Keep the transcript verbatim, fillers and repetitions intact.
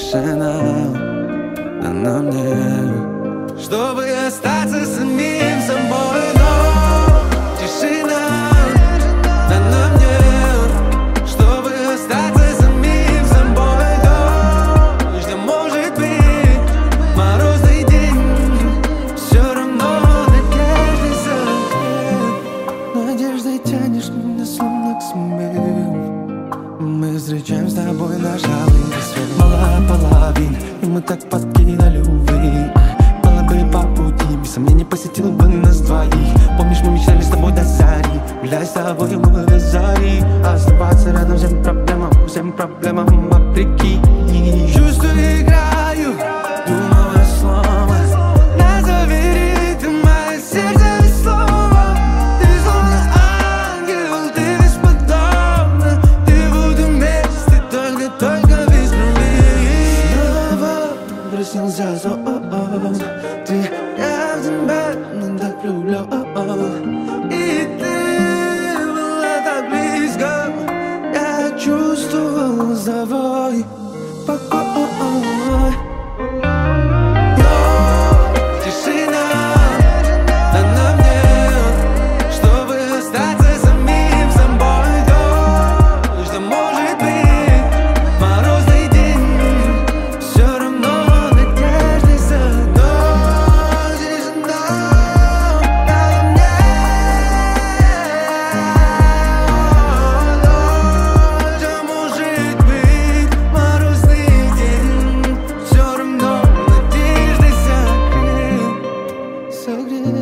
тишина дана мне, чтобы остаться самим собой. Но тишина дана мне, чтобы остаться самим собой. Дождь, а может быть морозный день, все равно надежды закрыт. Надеждой тянешь меня словно к себе. Мы встречаем с тобой наш алый рассвет. Мала половин, и мы так подкинули любви. Было бы по пути, без сомнений посетил бы нас двоих. Помнишь, мы мечтали с тобой до зари, гуляй с тобой мы до зари. Оставаться рядом всем проблемам, всем проблемам вопреки. Чувства играю, думаю слово. Назови ритм, мое сердце без слова. Ты словно ангел, ты бесподобна. Ты буду вместе, только, только без любви. Снова приснился сон. Ты, я в тебя, но так люблю. И ты была так близко. Я чувствовал за тобой покой. Согреть.